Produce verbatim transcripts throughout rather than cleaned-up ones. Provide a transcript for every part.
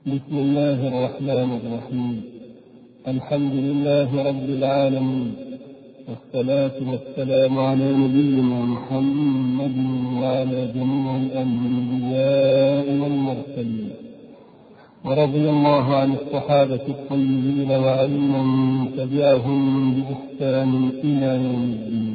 بسم الله الرحمن الرحيم. الحمد لله رب العالمين، والصلاة والسلام على نبينا محمد وعلى جميع الأنبياء والمرسلين، ورضي الله عن الصحابة الطيبين وعن من تبعهم بإحسان إلى يوم الدين.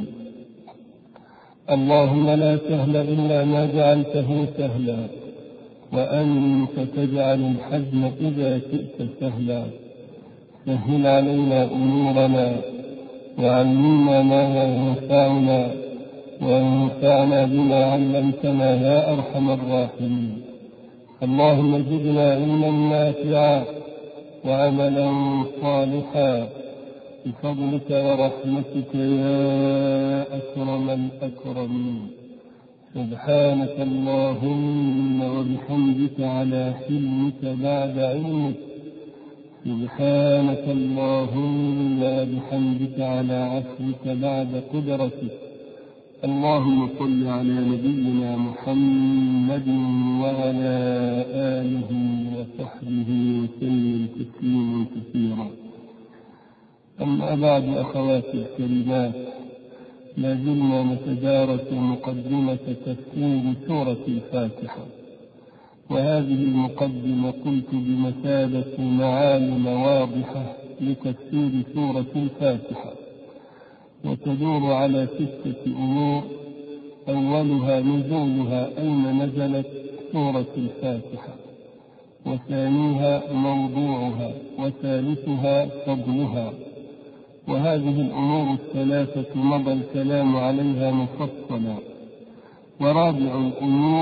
اللهم لا سهل إلا ما جعلته سهلا، وأنت تجعل الحزن إذا شئت سهلا. سهل علينا أمورنا، وعلمنا ما ينفعنا، وانفعنا بما علمتنا يا أرحم الراحمين. اللهم زدنا علما نافعا وعملا صالحا بفضلك ورحمتك يا أكرم الأكرمين. سبحانك اللهم وبحمدك على حلمك بعد علمك. سبحانك اللهم وبحمدك على عفوك بعد قدرتك. اللهم صل على نبينا محمد وعلى آله وصحبه وسلم تسليما كثيرا. أما بعد، أخواتي الكريمات، لا زلنا نتدارس مقدمة تفسير سورة الفاتحة، وهذه المقدمة قلت بمثابة معالم واضحة لتفسير سورة الفاتحة، وتدور على ستة أمور. أولها نزولها، أين نزلت سورة الفاتحة، وثانيها موضوعها، وثالثها فضلها. وهذه الأمور الثلاثة مضى الكلام عليها مفصلا. ورابع الأمور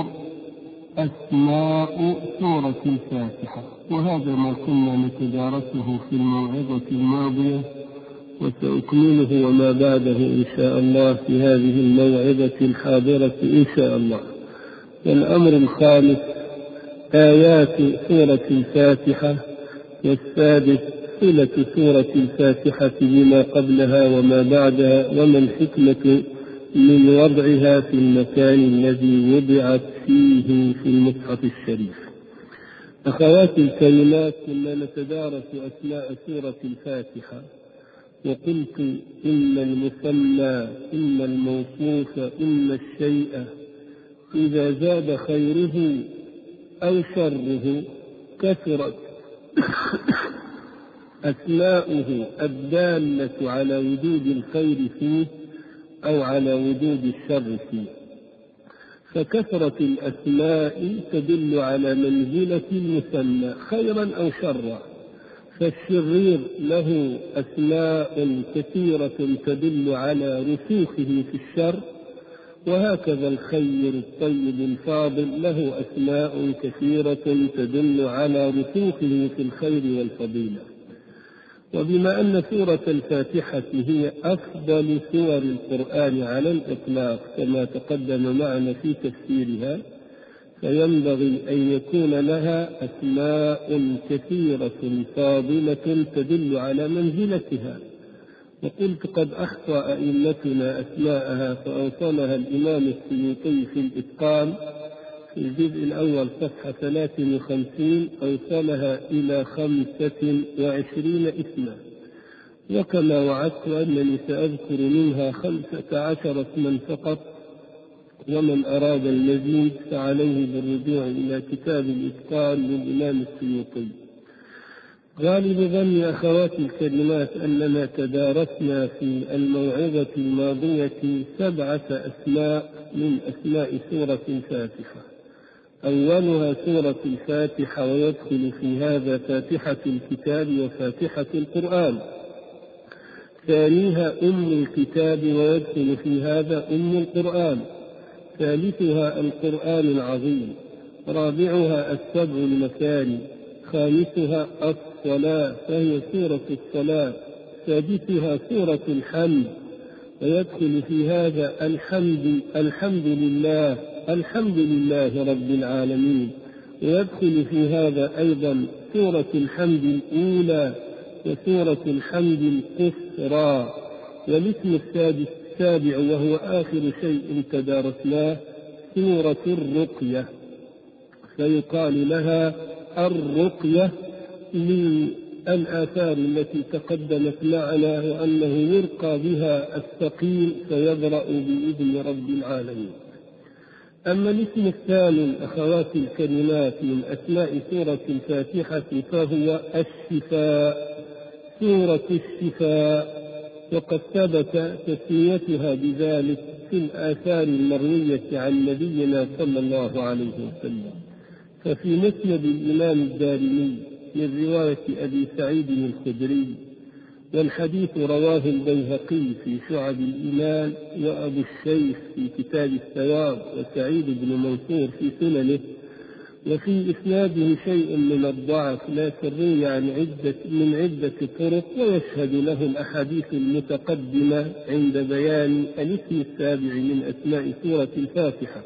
أسماء سورة الفاتحة، وهذا ما كنا نتدارسه في الموعظة الماضية، وسأكمله وما بعده إن شاء الله في هذه الموعظة الحاضرة إن شاء الله. والأمر الخامس آيات سورة الفاتحة، والسادس صلة سورة الفاتحة بما قبلها وما بعدها، وما الحكمة من وضعها في المكان الذي وضعت فيه في المصحف الشريف. أخواتي الكريمات، كنا نتدارس أسماء سورة الفاتحة، وقلت إن المسمى، إن الموصوف، إن الشيء إذا زاد خيره أو شره كثرت أسماؤه الدالة على وجود الخير فيه أو على وجود الشر فيه. فكثرة الأسماء تدل على منزلة المسمى خيرا أو شرا. فالشرير له أسماء كثيرة تدل على رسوخه في الشر، وهكذا الخير الطيب الفاضل له أسماء كثيرة تدل على رسوخه في الخير والفضيلة. وبما أن سورة الفاتحة هي أفضل سور القرآن على الإطلاق كما تقدم معنا في تفسيرها، فينبغي أن يكون لها أسماء كثيرة فاضلة تدل على منزلتها. وقلت قد أحصى أئمتنا أسماءها، فأوصلها الإمام السيوطي في الإتقان في الجزء الأول صفحة ثلاث وخمسين، أوصلها إلى خمسة وعشرين اسما. وكما وعدت أنني سأذكر منها خمسة عشر اسما فقط، ومن أراد المزيد فعليه بالرجوع إلى كتاب الإتقان للإمام السيوطي. غالب ظني أخواتي الكريمات أننا تدارسنا في الموعظة الماضية سبعة أسماء من أسماء سورة الفاتحة. أولها سورة الفاتحة، ويدخل في هذا فاتحة الكتاب وفاتحة القرآن. ثانيها أم الكتاب، ويدخل في هذا أم القرآن. ثالثها القرآن العظيم. رابعها السبع المثاني. خامسها الصلاة، فهي سورة الصلاة. سادسها سورة الحمد، ويدخل في هذا الحمد الحمد لله الحمد لله رب العالمين. ويدخل في هذا أيضا سورة الحمد الأولى وسورة الحمد القصرى. والاسم السادس السابع، وهو آخر شيء تدارسناه، سورة الرقية، فيقال لها الرقية للآثار التي تقدمت معنا، وأنه يرقى بها السقيم فيبرأ بإذن رب العالمين. أما الاسم الثاني أخواتي الكلمات من أسماء سورة الفاتحة فهو الشفاء، سورة الشفاء، وقد ثبت تسميتها بذلك في الآثار المروية عن نبينا صلى الله عليه وسلم. ففي مسند الإمام الدارمي من رواية أبي سعيد الخدري، والحديث رواه البيهقي في شعب الإيمان، وأبو الشيخ في كتاب الثواب، وسعيد بن منصور في سننه، وفي إسناده شيء من الضعف لكن روي عن عدة من عدة طرق، ويشهد له الأحاديث المتقدمة عند بيان الاسم السابع من أسماء سورة الفاتحة.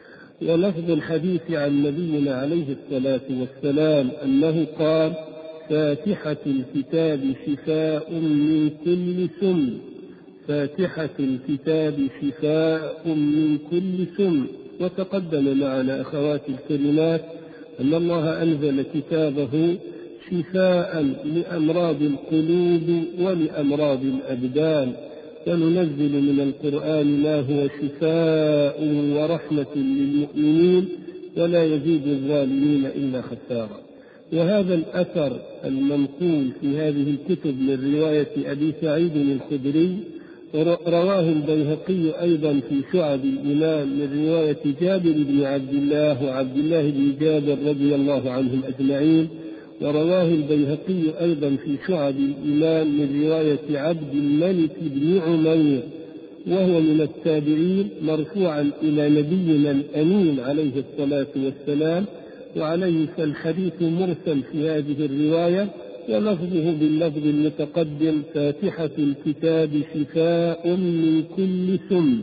ولفظ الحديث عن نبينا عليه الصلاة والسلام أنه قال: فاتحة الكتاب شفاء من كل سم، فاتحة الكتاب شفاء من كل سم. وتقدم معنا أخواتي الكريمات أن الله أنزل كتابه شفاء لأمراض القلوب ولأمراض الأبدان، وننزل من القرآن ما هو شفاء ورحمة للمؤمنين ولا يزيد الظالمين إلا خسارا. وهذا الأثر المنقول في هذه الكتب من رواية أبي سعيد الخدري رواه البيهقي أيضا في شعب الإيمان من رواية جابر بن عبد الله وعبد الله بن جابر رضي الله عنهم أجمعين، ورواه البيهقي أيضا في شعب الإيمان من رواية عبد الملك بن عمير وهو من التابعين مرفوعا إلى نبينا الأمين عليه الصلاة والسلام، وعليه فالحديث مرسل في هذه الرواية، ولفظه باللفظ المتقدم: فاتحة الكتاب شفاء من كل سم.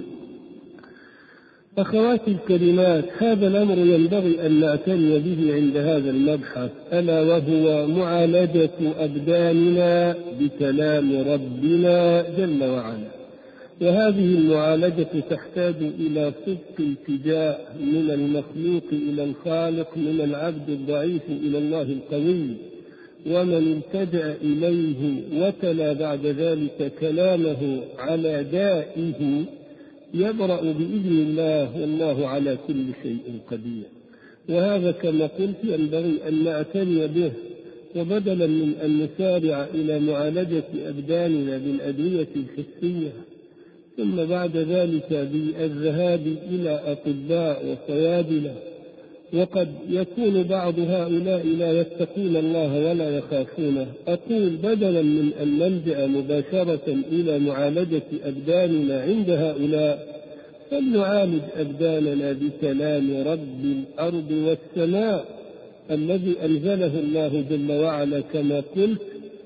أخواتي الكريمات، هذا الأمر ينبغي أن نعتني به عند هذا المبحث، ألا وهو معالجة أبداننا بكلام ربنا جل وعلا. وهذه المعالجة تحتاج إلى صدق التجاء من المخلوق إلى الخالق، من العبد الضعيف إلى الله القوي. ومن التجأ إليه وتلا بعد ذلك كلامه على دائه يبرأ بإذن الله، والله على كل شيء قدير. وهذا كما قلت ينبغي أن نعتني به، وبدلا من أن نسارع إلى معالجة أبداننا بالأدوية الحسية ثم بعد ذلك بالذهاب إلى أطباء وصيادلة، وقد يكون بعض هؤلاء لا يتقون الله ولا يخافونه، أقول بدلا من أن نلجأ مباشرة إلى معالجة أبداننا عند هؤلاء، فلنعالج أبداننا بكلام رب الأرض والسماء الذي أنزله الله جل وعلا كما قلت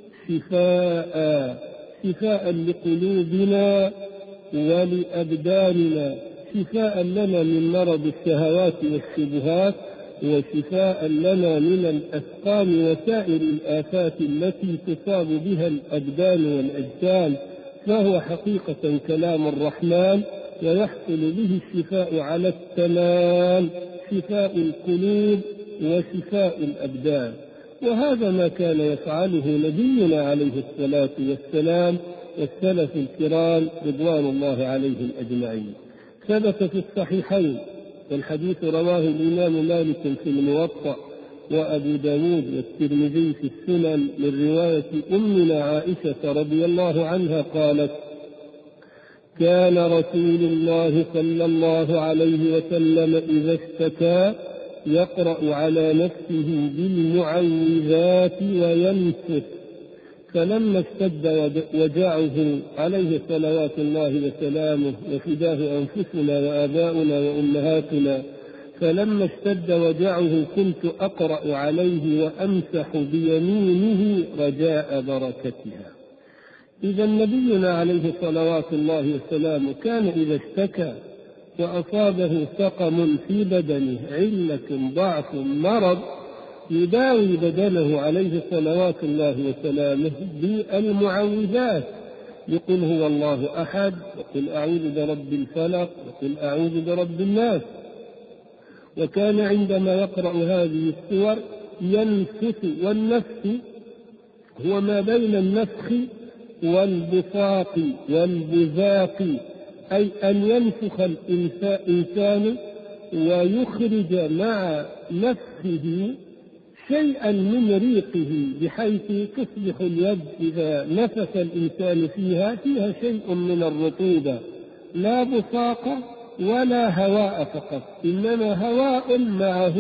شفاء شفاء لقلوبنا ولأبداننا، شفاء لنا من مرض الشهوات والشبهات، وشفاء لنا من الأسقام وسائر الآفات التي تصاب بها الأبدان والأجسام، فهو حقيقة كلام الرحمن، ويحصل به الشفاء على التمام، شفاء القلوب وشفاء الأبدان. وهذا ما كان يفعله نبينا عليه الصلاة والسلام والسلف الكرام رضوان الله عليهم أجمعين. ثبت في الصحيحين، والحديث رواه الإمام مالك في الموطأ وأبو داود والترمذي في السنن من رواية أمنا عائشة رضي الله عنها قالت: كان رسول الله صلى الله عليه وسلم إذا اشتكى يقرأ على نفسه بالمعوذات وينفث، فلما اشتد وجعه عليه صلوات الله وسلامه وفداه أنفسنا وآباؤنا وأمهاتنا، فلما اشتد وجعه كنت أقرأ عليه وأمسح بيمينه رجاء بركتها. إذا نبينا عليه صلوات الله وسلامه كان إذا اشتكى وأصابه سقم في بدنه، علة، ضعف، مرض، يداوي بدنه عليه صلوات الله وسلامه بالمعوذات، يقول هو الله أحد، يقول أعوذ برب الفلق، يقول أعوذ برب الناس. وكان عندما يقرأ هذه السور ينفث، والنفث هو ما بين النفخ والبصاق والبزاق، أي أن ينفخ الإنسان ويخرج مع نفخه شيئا من ريقه، بحيث تصبح اليد إذا نفث الإنسان فيها فيها شيء من الرطوبة، لا بصاق ولا هواء فقط، إنما هواء معه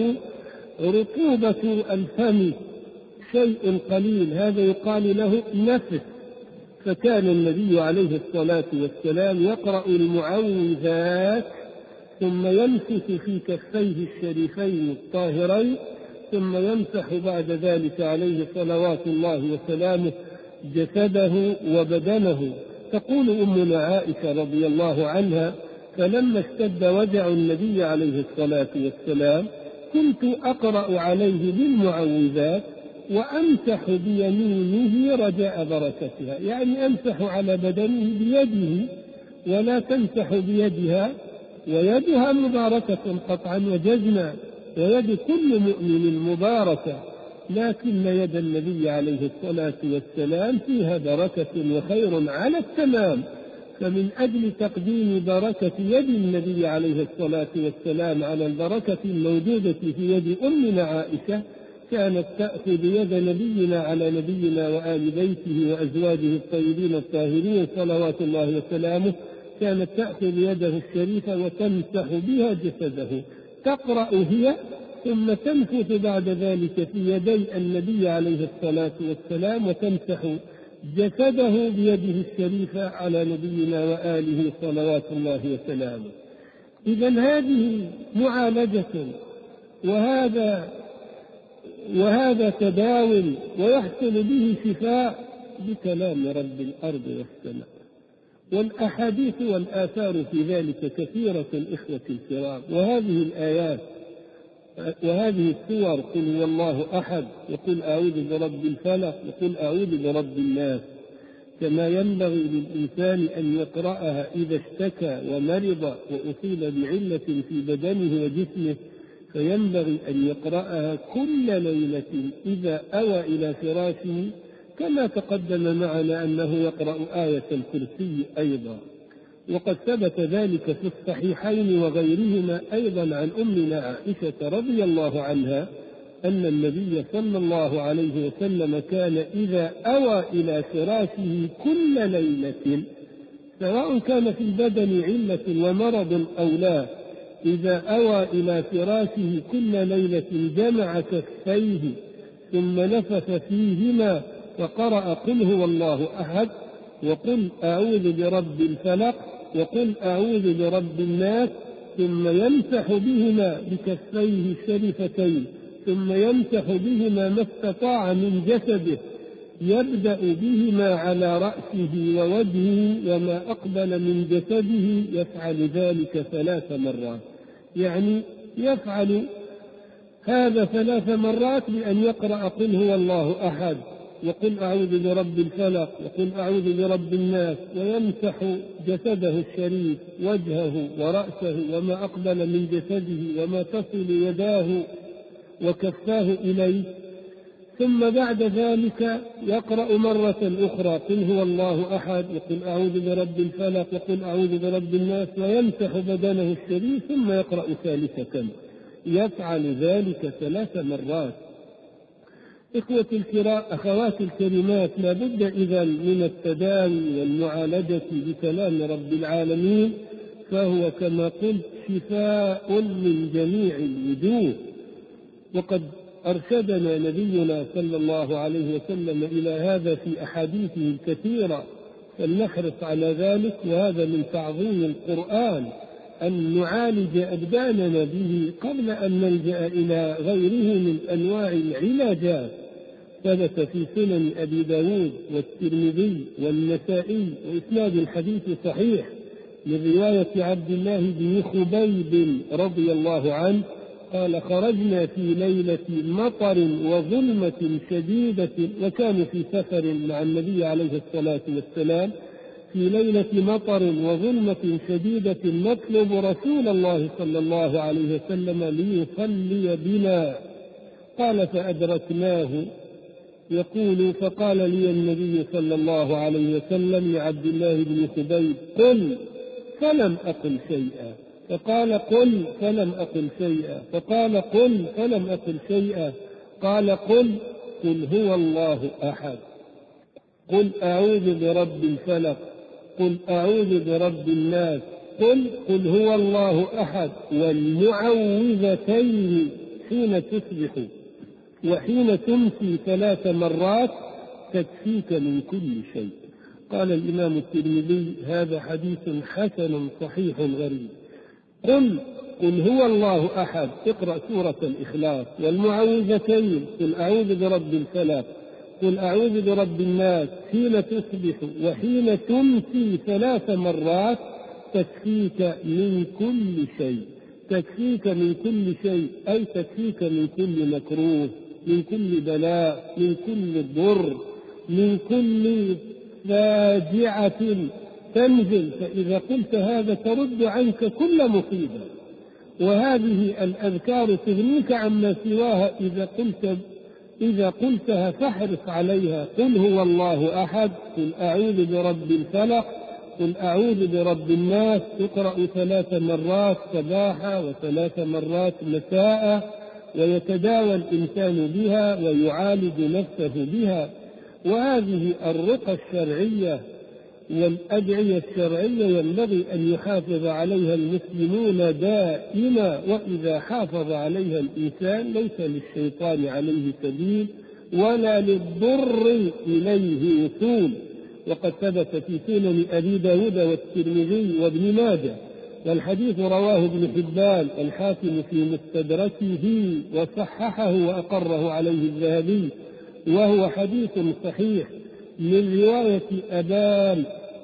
رطوبة الفم شيء قليل، هذا يقال له نفث. فكان النبي عليه الصلاة والسلام يقرأ المعوذات ثم ينفث في كفيه الشريفين الطاهرين، ثم يمسح بعد ذلك عليه صلوات الله وسلامه جسده وبدنه. تقول أمنا عائشة رضي الله عنها: فلما اشتد وجع النبي عليه الصلاة والسلام كنت أقرأ عليه بالمعوذات وأمسح بيمينه رجاء بركتها، يعني أمسح على بدنه بيده ولا تمسح بيدها، ويدها مباركة قطعا وجزما، ويد كل مؤمن مباركة، لكن يد النبي عليه الصلاة والسلام فيها بركة وخير على التمام. فمن أجل تقديم بركة يد النبي عليه الصلاة والسلام على البركة الموجودة في يد أمنا عائشة، كانت تأخذ يد نبينا على نبينا وآل بيته وأزواجه الطيبين الطاهرين صلوات الله وسلامه، كانت تأخذ يده الشريفة وتمسح بها جسده، تقرأ هي ثم تنفث بعد ذلك في يدي النبي عليه الصلاة والسلام وتمسح جسده بيده الشريفة على نبينا وآله صلوات الله وسلامه. إذن هذه معالجة، وهذا وهذا تداول، ويحصل به شفاء بكلام رب الأرض والسماء. والأحاديث والآثار في ذلك كثيرة إخوة الكرام. وهذه الآيات وهذه السور: قل هو الله أحد، وقل أعوذ برب الفلق، وقل أعوذ برب الناس، كما ينبغي للإنسان أن يقرأها إذا اشتكى ومرض وأصيب بعلة في بدنه وجسمه، فينبغي أن يقرأها كل ليلة إذا أوى إلى فراشه، كما تقدم معنا أنه يقرأ آية الكرسي أيضا. وقد ثبت ذلك في الصحيحين وغيرهما أيضا عن أمنا عائشة رضي الله عنها أن النبي صلى الله عليه وسلم كان إذا أوى إلى فراشه كل ليلة، سواء كان في البدن علة ومرض أو لا، إذا أوى إلى فراشه كل ليلة جمع كفيه ثم نفث فيهما وقرأ قل هو الله أحد، وقل أعوذ برب الفلق، وقل أعوذ برب الناس، ثم يمسح بهما بكفيه الشريفتين، ثم يمسح بهما ما استطاع من جسده، يبدأ بهما على رأسه ووجهه وما أقبل من جسده، يفعل ذلك ثلاث مرات. يعني يفعل هذا ثلاث مرات بأن يقرأ قل هو الله أحد، وقل أعوذ برب الفلق، وقل أعوذ برب الناس، ويمسح جسده الشريف، وجهه ورأسه وما أقبل من جسده وما تصل يداه وكفاه إليه. ثم بعد ذلك يقرأ مرة أخرى قل هو الله أحد، وقل أعوذ برب الفلق، وقل أعوذ برب الناس، ويمسح بدنه الشريف، ثم يقرأ ثالثة. يفعل ذلك ثلاث مرات. إخوة الكرام، أخوات الكريمات، لا بد إذن من التداوي والمعالجة بكلام رب العالمين، فهو كما قلت شفاء من جميع الوجوه. وقد أرشدنا نبينا صلى الله عليه وسلم إلى هذا في أحاديثه الكثيرة، فلنحرص على ذلك. وهذا من تعظيم القرآن أن نعالج أبداننا به قبل أن نلجأ إلى غيره من أنواع العلاجات. ثبت في سنن أبي داود والترمذي والنسائي وإسناد الحديث صحيح من رواية عبد الله بن خبيب رضي الله عنه قال: خرجنا في ليلة مطر وظلمة شديدة، وكانوا في سفر مع النبي عليه الصلاة والسلام، في ليلة مطر وظلمة شديدة نطلب رسول الله صلى الله عليه وسلم ليصلي بنا، قال فأدركناه يقول فقال لي النبي صلى الله عليه وسلم لعبد الله بن خبيب قل فلم أقل شيئا، فقال قل فلم أقل شيئا، فقال قل فلم أقل شيئا، قال قل قل هو الله أحد، قل أعوذ برب الفلق، قل أعوذ برب الناس، قل قل هو الله أحد، والمعوذتين حين تصبح وحين تمسي ثلاث مرات تكفيك من كل شيء. قال الإمام الترمذي هذا حديث حسن صحيح غريب. قل قل هو الله أحد، اقرأ سورة الإخلاص، والمعوذتين قل أعوذ برب الفلق، قل أعوذ برب الناس حين تصبح وحين تمسي ثلاث مرات تكفيك من كل شيء، تكفيك من كل شيء أي تكفيك من كل مكروه، من كل بلاء، من كل ضر، من كل فاجعة تنزل. فإذا قلت هذا ترد عنك كل مصيبة، وهذه الأذكار تغنيك عما سواها. إذا قلت إذا قلتها فاحرص عليها. قل هو الله أحد، قل أعوذ برب الفلق، قل أعوذ برب الناس، تقرأ ثلاث مرات صباحا وثلاث مرات مساء، ويتداوى الإنسان بها ويعالج نفسه بها. وهذه الرقى الشرعية والأدعية الشرعية ينبغي أن يحافظ عليها المسلمون دائما، وإذا حافظ عليها الإنسان ليس للشيطان عليه سبيل ولا للضر إليه وصول. وقد ثبت في سنن أبي داود والترمذي وابن ماجه، والحديث رواه ابن حبان الحاكم في مستدركه وصححه وأقره عليه الذهبي، وهو حديث صحيح من رواية أبان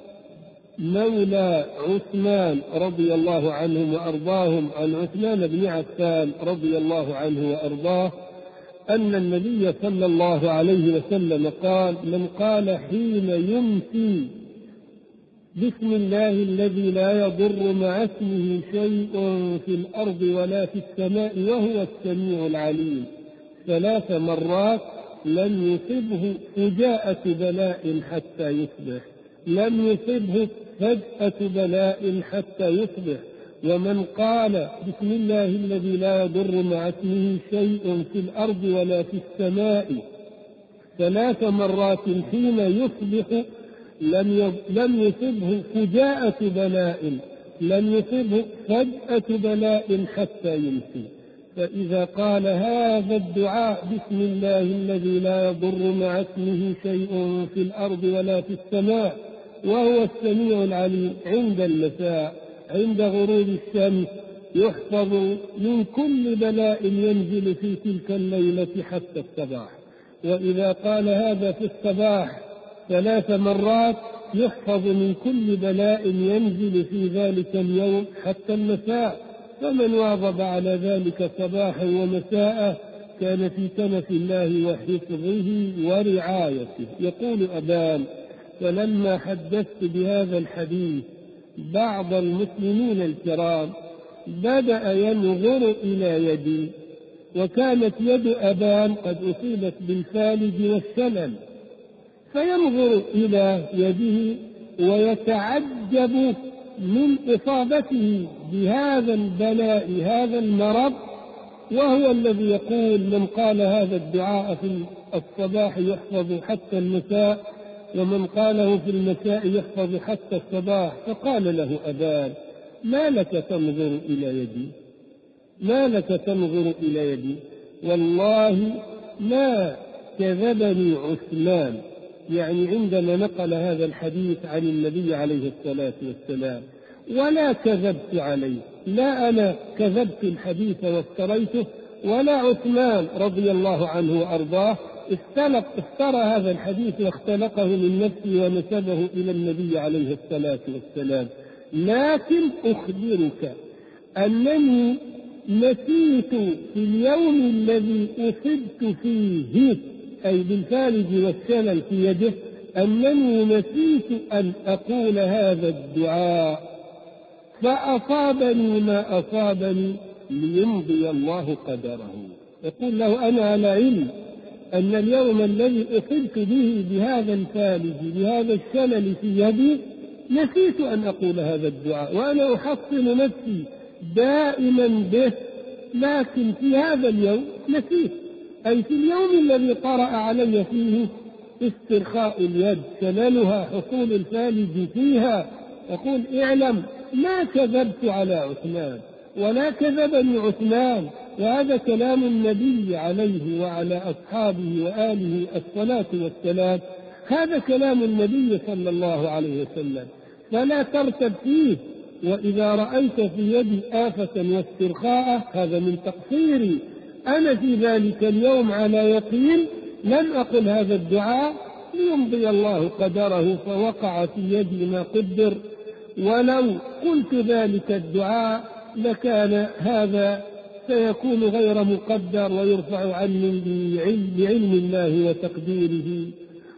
مولى عثمان رضي الله عنهم وأرضاهم عن عثمان بن عفان رضي الله عنه وأرضاه أن النبي صلى الله عليه وسلم قال: من قال حين يمسي بسم الله الذي لا يضر مع اسمه شيء في الأرض ولا في السماء وهو السميع العليم ثلاث مرات لم يصبه فجاءة بلاء حتى يصبح، لم يصبه فجأة بلاء حتى يصبح. ومن قال بسم الله الذي لا يضر مع اسمه شيء في الأرض ولا في السماء ثلاث مرات حين يصبح لم لم يصبه فجاءة بلاء، لم يصبه فجأة بلاء حتى يمسي. فإذا قال هذا الدعاء بسم الله الذي لا يضر مع اسمه شيء في الأرض ولا في السماء وهو السميع العليم عند المساء عند غروب الشمس يحفظ من كل بلاء ينزل في تلك الليلة حتى الصباح. وإذا قال هذا في الصباح ثلاث مرات يحفظ من كل بلاء ينزل في ذلك اليوم حتى المساء. فمن واظب على ذلك صباحا ومساء كان في كنف الله وحفظه ورعايته. يقول أبان: فلما حدثت بهذا الحديث بعض المسلمين الكرام بدأ ينظر إلى يدي، وكانت يد أبان قد أصيبت بالفالج والشلل، فينظر إلى يده ويتعجب من إصابته بهذا البلاء هذا المرض، وهو الذي يقول من قال هذا الدعاء في الصباح يحفظ حتى المساء، ومن قاله في المساء يحفظ حتى الصباح. فقال له أبان: ما لك تنظر إلى يدي؟ ما لك تنظر إلى يدي؟ والله ما كذبني عثمان، يعني عندما نقل هذا الحديث عن النبي عليه الصلاة والسلام، ولا كذبت عليه، لا أنا كذبت الحديث وافتريته ولا عثمان رضي الله عنه وأرضاه استلق افترى هذا الحديث واختلقه من نفسه ونسبه إلى النبي عليه الصلاة والسلام. لكن أخبرك أنني نسيت في اليوم الذي أصبت فيه أي بالفالج والشلل في يده أنني نسيت أن أقول هذا الدعاء فأصابني ما أصابني ليمضي الله قدره. يقول له أنا على علم أن اليوم الذي أصبت به بهذا الفالج بهذا الشلل في يدي نسيت أن أقول هذا الدعاء، وأنا أحصن نفسي دائما به، لكن في هذا اليوم نسيت، أي في اليوم الذي طرأ علي فيه استرخاء اليد شللها حصول الفالج فيها. يقول اعلم ما كذبت على عثمان ولا كذبني عثمان، وهذا كلام النبي عليه وعلى أصحابه وآله الصلاة والسلام، هذا كلام النبي صلى الله عليه وسلم، فلا ترتب فيه. وإذا رأيت في يدي آفة واسترخاء هذا من تقصيري، أنا في ذلك اليوم على يقين لم أقل هذا الدعاء ليمضي الله قدره فوقع في يدي ما قدر، ولو قلت ذلك الدعاء لكان هذا سيكون غير مقدر ويرفع عني بعلم الله وتقديره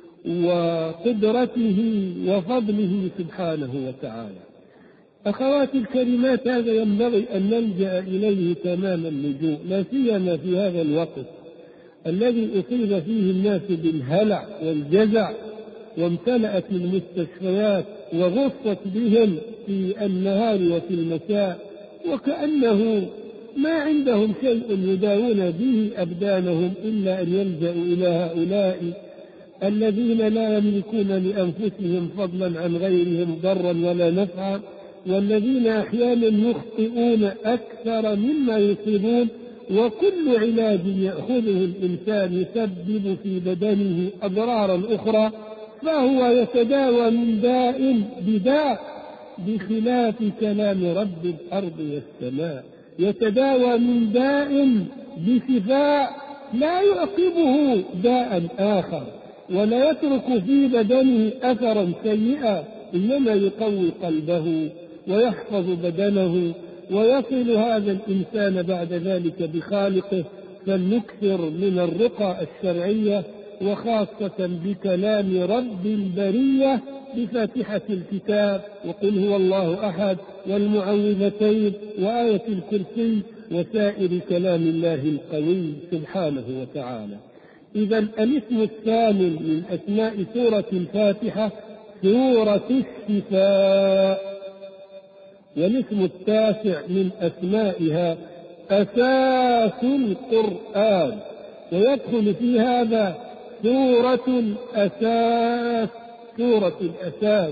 وقدرته وفضله سبحانه وتعالى. أخواتي الكريمات، هذا ينبغي أن نلجأ إليه تمام اللجوء، لا سيما في هذا الوقت الذي أصيب فيه الناس بالهلع والجزع وامتلأت المستشفيات وغصت بهم في النهار وفي المساء، وكأنه ما عندهم شيء يداوون به أبدانهم إلا أن يلجأوا إلى هؤلاء الذين لا يملكون لأنفسهم فضلا عن غيرهم ضرا ولا نفعا، والذين أحيانا يخطئون أكثر مما يصيبون، وكل علاج يأخذه الإنسان يسبب في بدنه أضرارا أخرى، فهو يتداوى من داء بداء، بخلاف كلام رب الأرض والسماء، يتداوى من داء بشفاء لا يعقبه داء آخر ولا يترك في بدنه أثرا سيئا، إنما يقوي قلبه ويحفظ بدنه ويصل هذا الإنسان بعد ذلك بخالقه. فلنكثر من الرقى الشرعية، وخاصة بكلام رب البرية بفاتحة الكتاب وقل هو الله أحد والمعوذتين وآية الكرسي وسائر كلام الله القوي سبحانه وتعالى. إذا الاسم الثامن من أسماء سورة الفاتحة سورة الشفاء، والاسم التاسع من أسمائها أساس القرآن، ويدخل في هذا سورة الأساس. سورة الأساس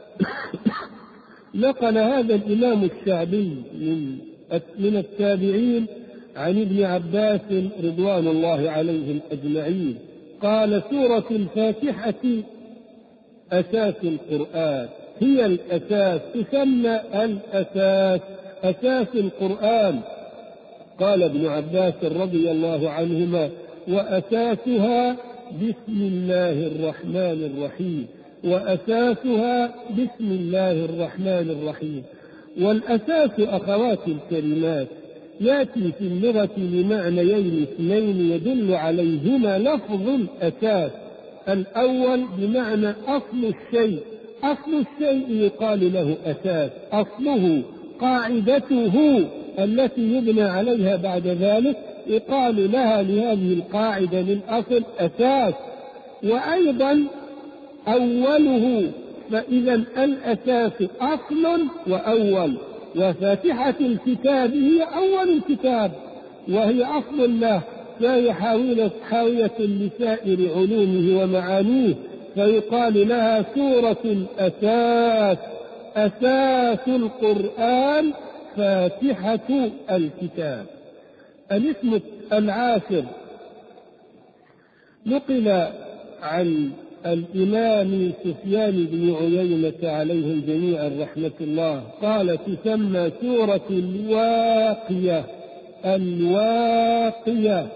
نقل هذا الإمام الشعبي من من التابعين عن ابن عباس رضوان الله عليهم أجمعين قال سورة الفاتحة أساس القرآن، هي الأساس، تسمى الأساس، أساس القرآن. قال ابن عباس رضي الله عنهما وأساسها بسم الله الرحمن الرحيم، وأساسها بسم الله الرحمن الرحيم. والأساس أخوات الكلمات يأتي في اللغة لمعنيين اثنين يدل عليهما لفظ الأساس. الأول بمعنى أصل الشيء، أصل الشيء يقال له أساس، أصله قاعدته التي يبنى عليها بعد ذلك يقال لها لهذه القاعدة للأصل أساس. وأيضا أوله، فإذا الأساس أصل وأول، وفاتحة الكتاب هي أول الكتاب وهي أصل له، فهي حاوية لسائر علومه ومعانيه، فيقال لها سورة الأساس، أساس القرآن فاتحة الكتاب. الاسم العاشر نقل عن الإمام سفيان بن عيينة عليهم جميعا رحمة الله قال تسمى سورة الواقية، الواقية،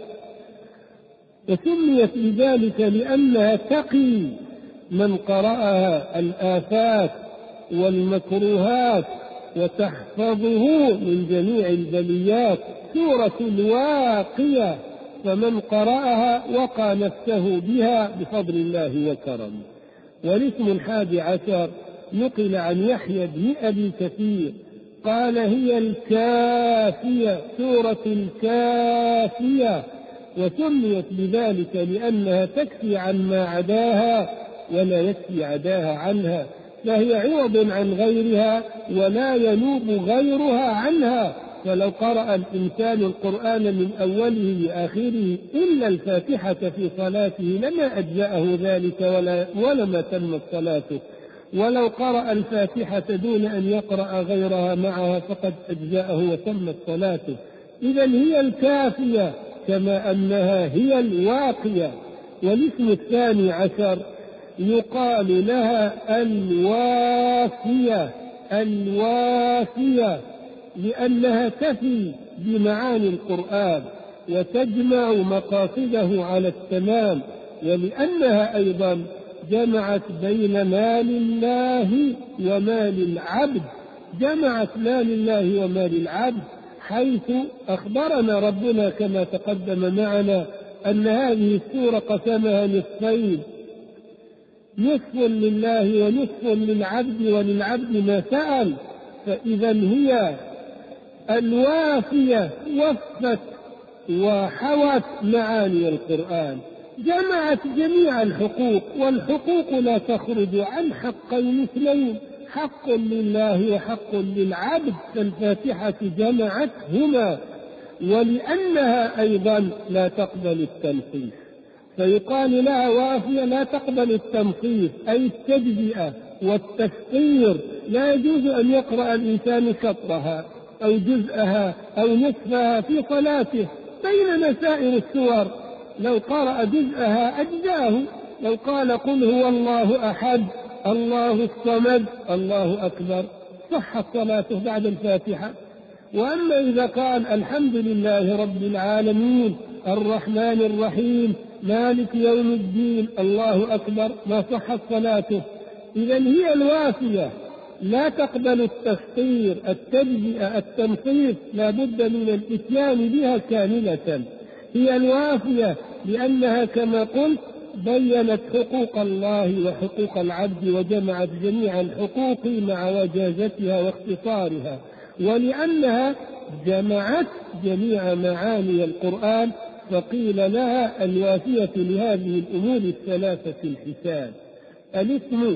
وسميت بذلك لأنها تقي من قرأها الآفات والمكروهات وتحفظه من جميع البليات. سورة الواقية، فمن قرأها وقى نفسه بها بفضل الله وكرمه. والاسم الحادي عشر نقل عن يحيى بن أبي كثير قال هي الكافية، سورة الكافية، وسميت بذلك لأنها تكفي عن ما عداها ولا يكفي عداها عنها، فهي عوض عن غيرها ولا ينوب غيرها عنها. فلو قرأ الإنسان القرآن من أوله لآخره إلا الفاتحة في صلاته لما أجزأه ذلك ولا ولما تمت صلاته، ولو قرأ الفاتحة دون أن يقرأ غيرها معها فقد أجزأه وتمت صلاته. إذا هي الكافية كما أنها هي الواقية. والاسم الثاني عشر يقال لها الوافية، الوافية لأنها تفي بمعاني القرآن وتجمع مقاصده على التمام، ولأنها أيضا جمعت بين مال الله ومال العبد، جمعت مال الله ومال العبد، حيث أخبرنا ربنا كما تقدم معنا أن هذه السورة قسمها نصفين، نصف لله ونصف للعبد وللعبد ما سأل. فإذا هي الوافية وفت وحوت معاني القرآن، جمعت جميع الحقوق، والحقوق لا تخرج عن حقين اثنين، حق لله وحق للعبد، فالفاتحة جمعتهما. ولأنها أيضا لا تقبل التنصيص فيقال لها وافية لا تقبل التنصيص أي التجزئة والتفسير، لا يجوز أن يقرأ الإنسان شطرها أو جزءها أو نصفها في صلاته، بينما سائر السور لو قرأ جزءها أجزاه، لو قال قل هو الله أحد الله الصمد الله أكبر صحت صلاته بعد الفاتحة. وأما إذا قال الحمد لله رب العالمين الرحمن الرحيم مالك يوم الدين الله أكبر ما صحت صلاته. إذا هي الوافية لا تقبل التفسير التجزئة التنصيص، لا بد من الإتيان بها كاملة. هي الوافية لأنها كما قلت بينت حقوق الله وحقوق العبد وجمعت جميع الحقوق مع وجازتها واختصارها، ولأنها جمعت جميع معاني القرآن فقيل لها الوافية لهذه الأمور الثلاثة الحسان. الاسم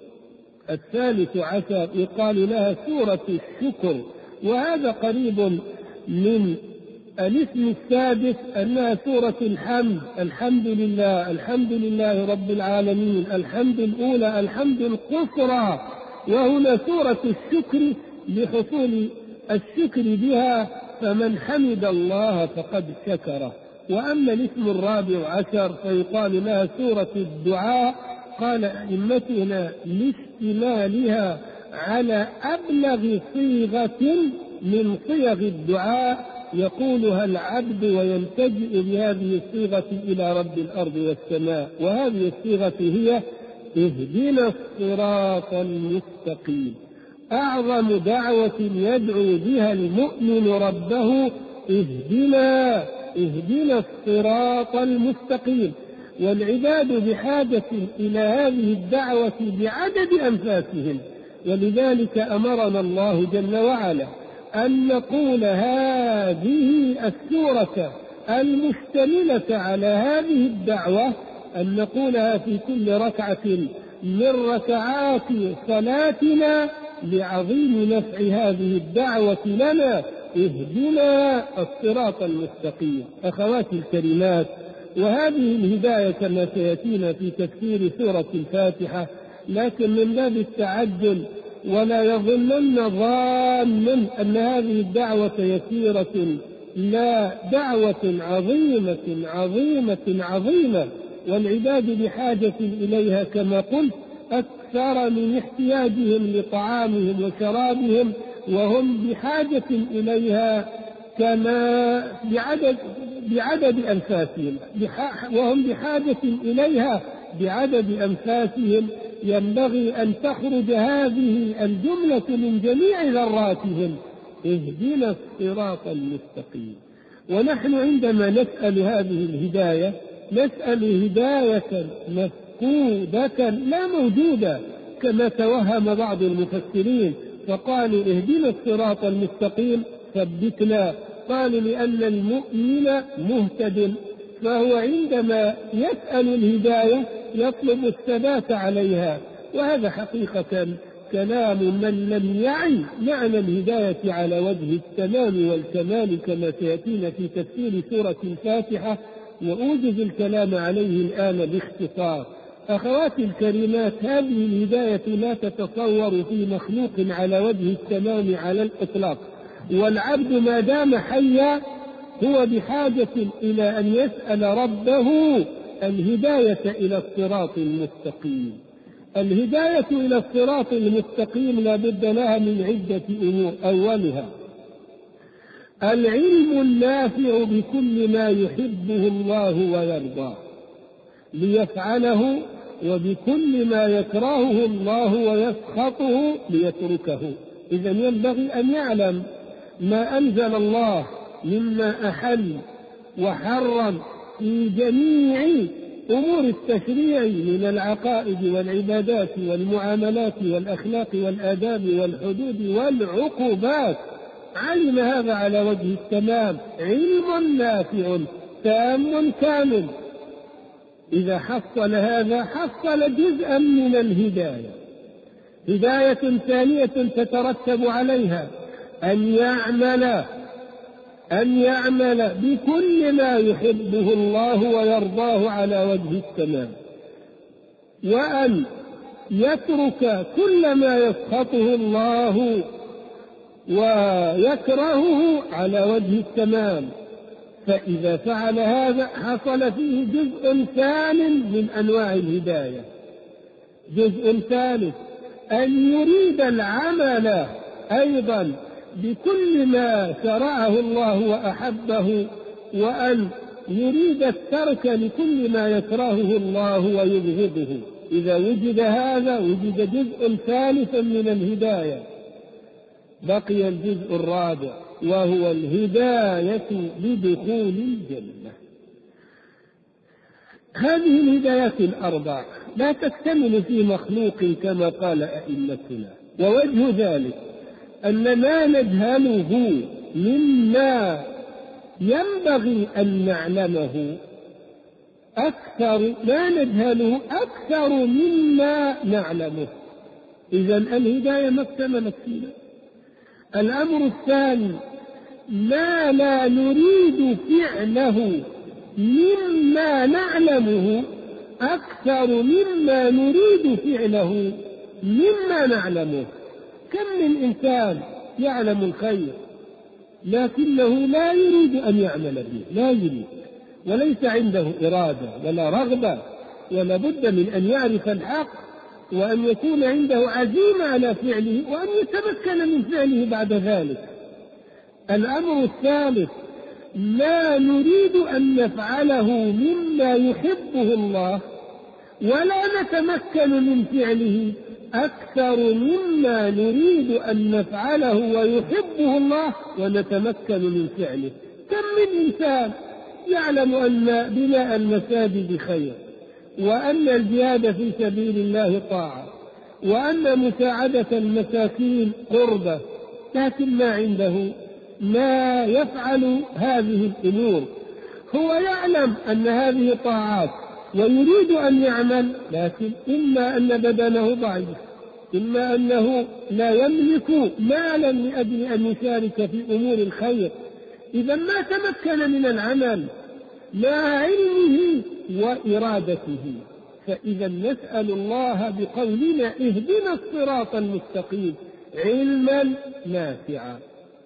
الثالث عشر يقال لها سورة الشكر، وهذا قريب من الاسم السادس أنها سورة الحمد، الحمد لله الحمد لله رب العالمين، الحمد الأولى الحمد القصرى. وهنا سورة الشكر لحصول الشكر بها، فمن حمد الله فقد شكره. وأما الاسم الرابع عشر فيقال لها سورة الدعاء، قال أئمتنا لاشتمالها على أبلغ صيغة من صيغ الدعاء يقولها العبد ويلتجئ بهذه الصيغة إلى رب الأرض والسماء، وهذه الصيغة هي اهدنا الصراط المستقيم. أعظم دعوة يدعو بها المؤمن ربه اهدنا اهدنا الصراط المستقيم، والعباد بحاجة إلى هذه الدعوة بعدد أنفاسهم، ولذلك أمرنا الله جل وعلا أن نقول هذه السورة المشتملة على هذه الدعوة أن نقولها في كل ركعة من ركعات صلاتنا لعظيم نفع هذه الدعوة لنا، اهدنا الصراط المستقيم. أخواتي الكريمات، وهذه الهداية كما سيأتينا في تفسير سورة الفاتحة، لكن من باب التعجل ولا يظنن ظان أن هذه الدعوة يسيرة، لا، دعوة عظيمة عظيمة عظيمة، والعباد بحاجة إليها كما قلت أكثر من احتياجهم لطعامهم وشرابهم، وهم بحاجة إليها كما بعدد بعدد أنفاسهم، وهم بحاجة إليها بعدد أنفاسهم. ينبغي أن تخرج هذه الجملة من جميع ذراتهم، اهدنا الصراط المستقيم. ونحن عندما نسأل هذه الهداية نسأل هداية مفقودة لا موجودة كما توهم بعض المفسرين فقالوا اهدنا الصراط المستقيم ثبتنا، قالوا لأن المؤمن مهتد فهو عندما يسأل الهداية يطلب الثبات عليها، وهذا حقيقة كلام من لم يعي معنى الهداية على وجه التمام والكمال كما سيأتينا في تفسير سورة الفاتحة، وأوجز الكلام عليه الآن باختصار. أخواتي الكريمات، هذه الهداية لا تتصور في مخلوق على وجه التمام على الإطلاق، والعبد ما دام حيا هو بحاجة إلى أن يسأل ربه الهداية إلى الصراط المستقيم. الهداية إلى الصراط المستقيم لا بد لها من عدة أمور. أولها العلم النافع بكل ما يحبه الله ويرضاه ليفعله، وبكل ما يكرهه الله ويسخطه ليتركه. إذا ينبغي أن يعلم ما أنزل الله مما أحل وحرم في جميع أمور التشريع من العقائد والعبادات والمعاملات والأخلاق والآداب والحدود والعقوبات. علم هذا على وجه التمام، علم نافع تام كامل. إذا حصل هذا حصل جزءا من الهداية. هداية ثانية تترتب عليها أن يعمل أن يعمل بكل ما يحبه الله ويرضاه على وجه التمام، وأن يترك كل ما يسخطه الله ويكرهه على وجه التمام. فإذا فعل هذا حصل فيه جزء ثاني من أنواع الهداية. جزء ثالث أن يريد العمل أيضا بكل ما شرعه الله وأحبه، وأن يريد الترك لكل ما يكرهه الله ويبغضه. إذا وجد هذا وجد جزء ثالث من الهداية. بقي الجزء الرابع وهو الهداية لدخول الجنة. هذه الهدايات الأربع لا تكتمل في مخلوق كما قال أئمتنا، ووجه ذلك أن ما نجهله مما ينبغي أن نعلمه أكثر ما نجهله أكثر مما نعلمه. إذن الهداية ما اكتملت فينا. الأمر الثاني ما لا نريد فعله مما نعلمه أكثر مما نريد فعله مما نعلمه. كم من إنسان يعلم الخير لكنه لا يريد أن يعمل به، لا يريد، وليس عنده إرادة ولا رغبة، ولا بد من أن يعرف الحق وأن يكون عنده عزيمة على فعله وأن يتمكن من فعله بعد ذلك. الأمر الثالث لا نريد أن نفعله مما يحبه الله ولا نتمكن من فعله أكثر مما نريد أن نفعله ويحبه الله ونتمكن من فعله. كم من إنسان يعلم أن بناء المساجد خير، وأن الجهاد في سبيل الله طاعة، وأن مساعدة المساكين قربة، لكن ما عنده ما يفعل هذه الأمور. هو يعلم أن هذه طاعات ويريد أن يعمل، لكن إما أن بدنه ضعيف، إما أنه لا يملك مالا لأجل أن يشارك في أمور الخير، إذا ما تمكن من العمل مع علمه وإرادته. فإذا نسأل الله بقولنا اهدنا الصراط المستقيم علما نافعا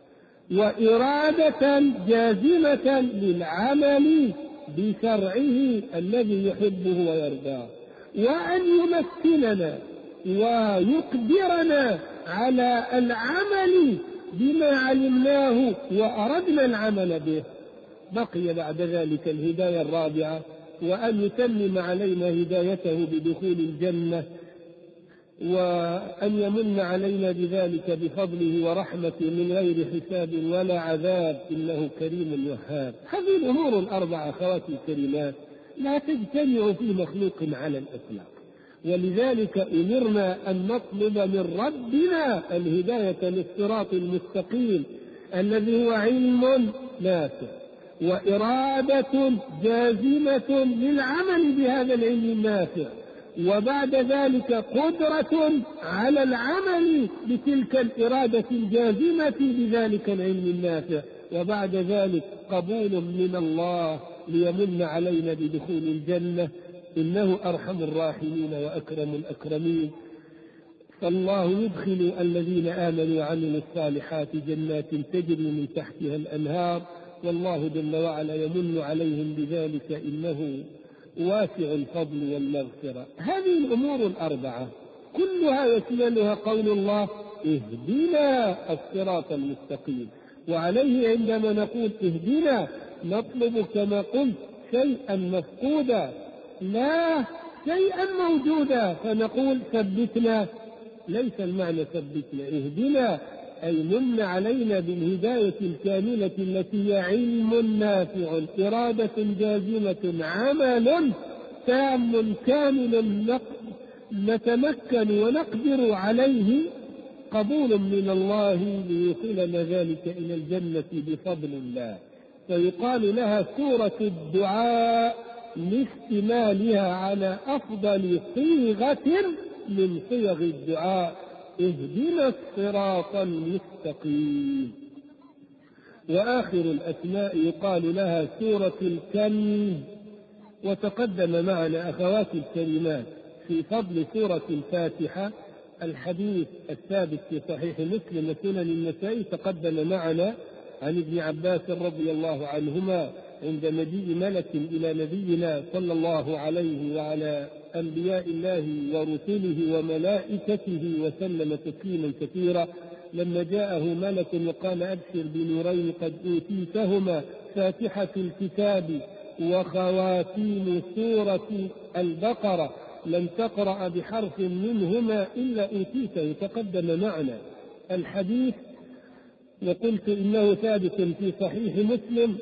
وإرادة جازمة للعمل بشرعه الذي يحبه ويرضاه، وأن يمكننا ويقدرنا على العمل بما علمناه وأردنا العمل به. بقي بعد ذلك الهداية الرابعة، وأن يتمم علينا هدايته بدخول الجنة، وأن يمن علينا بذلك بفضله ورحمته من غير حساب ولا عذاب، إنه كريم وهاب. هذه الأمور الأربعة أخواتي الكريمات لا تجتمع في مخلوق على الإطلاق، ولذلك أمرنا أن نطلب من ربنا الهداية للصراط المستقيم الذي هو علم نافع وإرادة جازمة للعمل بهذا العلم النافع، وبعد ذلك قدرة على العمل بتلك الإرادة الجازمة بذلك العلم النافع، وبعد ذلك قبول من الله ليمن علينا بدخول الجنة، إنه أرحم الراحمين وأكرم الأكرمين. فالله يدخل الذين آمنوا وعملوا الصالحات جنات تجري من تحتها الأنهار، والله جل وعلا يمن عليهم بذلك، إنه واسع الفضل والمغفرة. هذه الأمور الأربعة كلها يشملها قول الله اهدنا الصراط المستقيم، وعليه عندما نقول اهدنا نطلب كما قلت شيئا مفقودا لا شيئا موجودا، فنقول ثبتنا، ليس المعنى ثبتنا، اهدنا أي من علينا بالهداية الكاملة التي هي علم نافع، إرادة جازمة، عمل تام كامل نتمكن ونقدر عليه، قبول من الله ليوصلنا ذلك إلى الجنة بفضل الله. فيقال لها سورة الدعاء لاستمالها على أفضل صيغة من صيغ الدعاء، اهدنا الصراط المستقيم. وآخر الأسماء يقال لها سورة الكنز. وتقدم معنا أخوات الكلمات في فضل سورة الفاتحة الحديث الثابت في صحيح مسلم وسنن النسائي، تقدم معنا عن ابن عباس رضي الله عنهما عند مجيء ملك إلى نبينا صلى الله عليه وعلى أنبياء الله ورسله وملائكته وسلم تسليما كثيرا، لما جاءه ملك وقال أبشر بنورين قد أوتيتهما، فاتحة الكتاب وخواتيم سورة البقرة، لن تقرأ بحرف منهما إلا أوتيته. تقدم معنا الحديث وقلت إنه ثابت في صحيح مسلم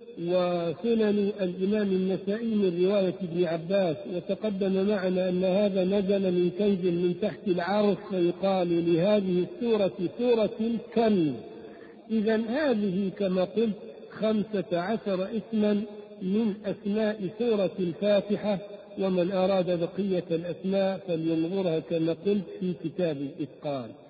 وسنن الإمام النسائي من رواية ابن عباس، وتقدم معنا أن هذا نزل من كنز من تحت العرش، فيقال لهذه السورة سورة الكنز. إذا هذه كما قلت خمسة عشر اسما من أسماء سورة الفاتحة، ومن أراد بقية الأسماء فلينظرها كما قلت في كتاب الإتقان.